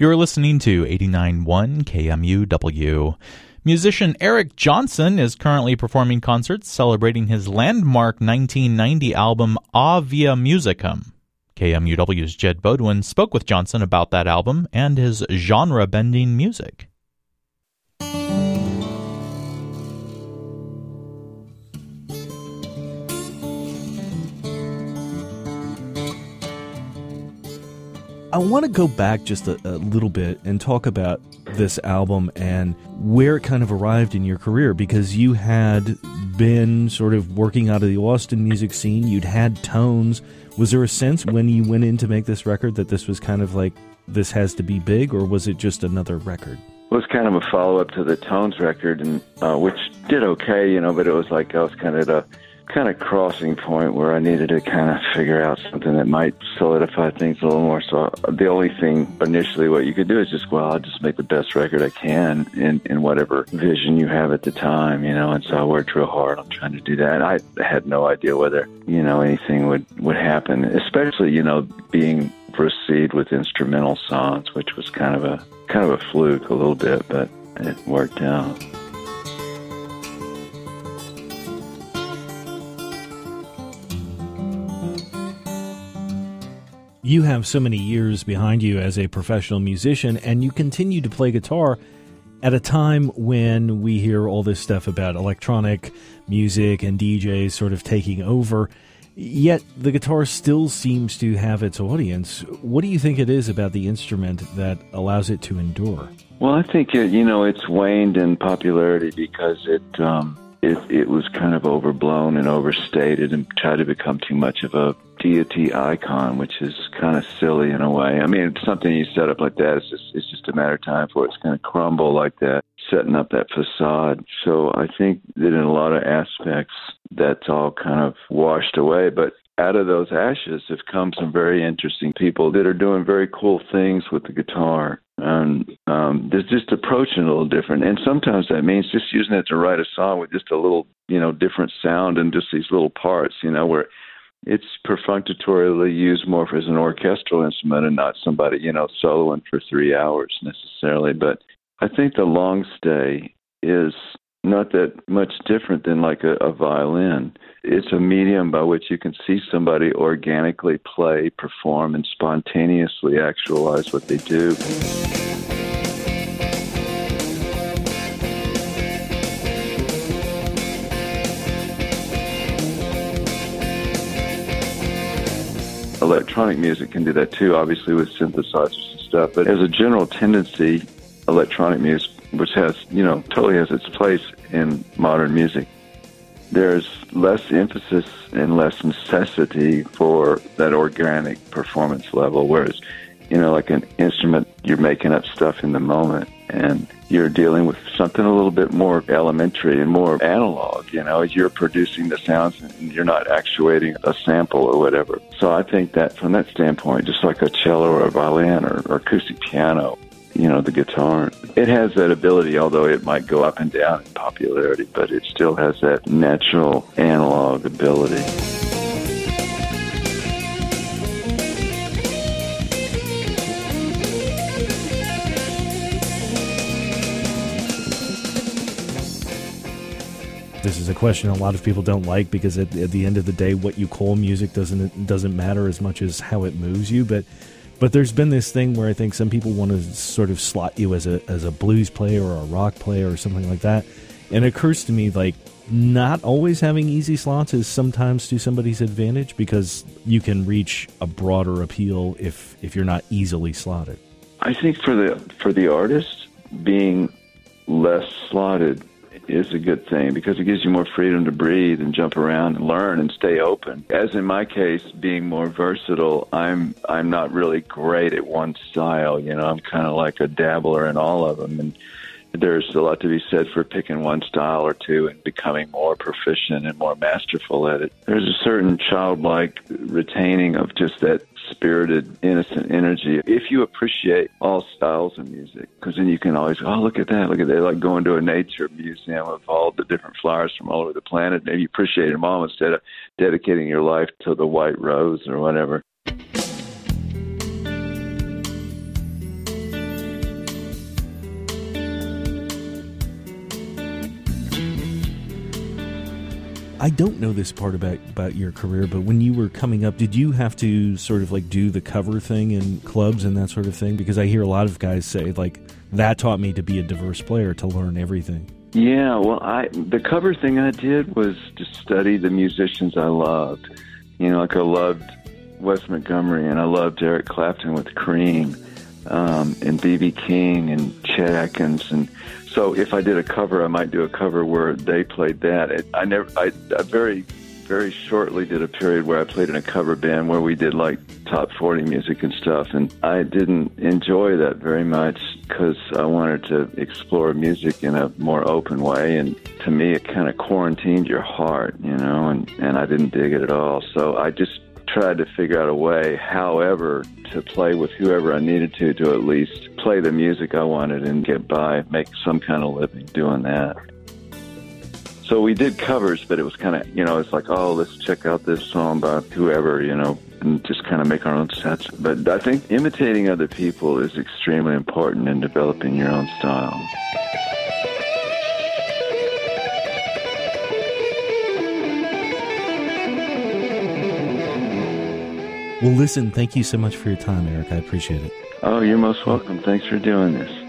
You're listening to 89.1 KMUW. Musician Eric Johnson is currently performing concerts celebrating his landmark 1990 album A Via Musicum. KMUW's Jed Bodwin spoke with Johnson about that album and his genre-bending music. I want to go back just a little bit and talk about this album and where it kind of arrived in your career, because you had been sort of working out of the Austin music scene. You'd had Tones. Was there a sense when you went in to make this record that this was kind of like, this has to be big, or was it just another record? It was kind of a follow-up to the Tones record, and which did okay, but it was like I was kind of at a crossing point where I needed to kind of figure out something that might solidify things a little more. So the only thing initially what you could do is I'll just make the best record I can in whatever vision you have at the time, and so I worked real hard on trying to do that. I had no idea whether, anything would happen, especially, being proceed with instrumental songs, which was kind of a fluke a little bit, but it worked out. You have so many years behind you as a professional musician, and you continue to play guitar at a time when we hear all this stuff about electronic music and DJs sort of taking over, yet the guitar still seems to have its audience. What do you think it is about the instrument that allows it to endure? Well, I think it's waned in popularity because it was kind of overblown and overstated and tried to become too much of a deity icon, which is kind of silly in a way. I mean, it's something you set up like that, it's just a matter of time for it's going to crumble like that, setting up that facade. So I think that in a lot of aspects, that's all kind of washed away. But out of those ashes have come some very interesting people that are doing very cool things with the guitar. And there's just approaching it a little different. And sometimes that means just using it to write a song with just a little, different sound and just these little parts, where it's perfunctorily used more as an orchestral instrument and not somebody, soloing for 3 hours necessarily. But I think the long stay is not that much different than like a violin. It's a medium by which you can see somebody organically play, perform, and spontaneously actualize what they do. Electronic music can do that too, obviously with synthesizers and stuff, but as a general tendency, electronic music, which has, totally has its place in modern music, there's less emphasis and less necessity for that organic performance level, whereas, like an instrument, you're making up stuff in the moment, and you're dealing with something a little bit more elementary and more analog, you're producing the sounds and you're not actuating a sample or whatever. So I think that from that standpoint, just like a cello or a violin or acoustic piano, the guitar, it has that ability, although it might go up and down in popularity, but it still has that natural analog ability. This is a question a lot of people don't like, because at the end of the day, what you call music doesn't matter as much as how it moves you. But there's been this thing where I think some people want to sort of slot you as a blues player or a rock player or something like that. And it occurs to me, like, not always having easy slots is sometimes to somebody's advantage, because you can reach a broader appeal if you're not easily slotted. I think for the artist, being less slotted is a good thing, because it gives you more freedom to breathe and jump around and learn and stay open. As in my case, being more versatile, I'm not really great at one style. I'm kind of like a dabbler in all of them, and there's a lot to be said for picking one style or two and becoming more proficient and more masterful at it. There's a certain childlike retaining of just that spirited, innocent energy. If you appreciate all styles of music, because then you can always go, oh, look at that, like going to a nature museum of all the different flowers from all over the planet. Maybe you appreciate them all instead of dedicating your life to the white rose or whatever. I don't know this part about your career, but when you were coming up, did you have to sort of like do the cover thing in clubs and that sort of thing? Because I hear a lot of guys say, like, that taught me to be a diverse player, to learn everything. Yeah, well, the cover thing I did was to study the musicians I loved. You know, like I loved Wes Montgomery, and I loved Eric Clapton with Cream, and B.B. King and Chet Atkins, and so if I did a cover, I might do a cover where they played that. I very, very shortly did a period where I played in a cover band where we did like top 40 music and stuff, and I didn't enjoy that very much because I wanted to explore music in a more open way, and to me it kind of quarantined your heart, you know, and I didn't dig it at all. So I just tried to figure out a way, however, to play with whoever I needed to at least play the music I wanted and get by, make some kind of living doing that. So we did covers, but it was kind of, you know, it's like, oh, let's check out this song by whoever, you know, and just kind of make our own sets. But I think imitating other people is extremely important in developing your own style. Well, listen, thank you so much for your time, Eric. I appreciate it. Oh, you're most welcome. Thanks for doing this.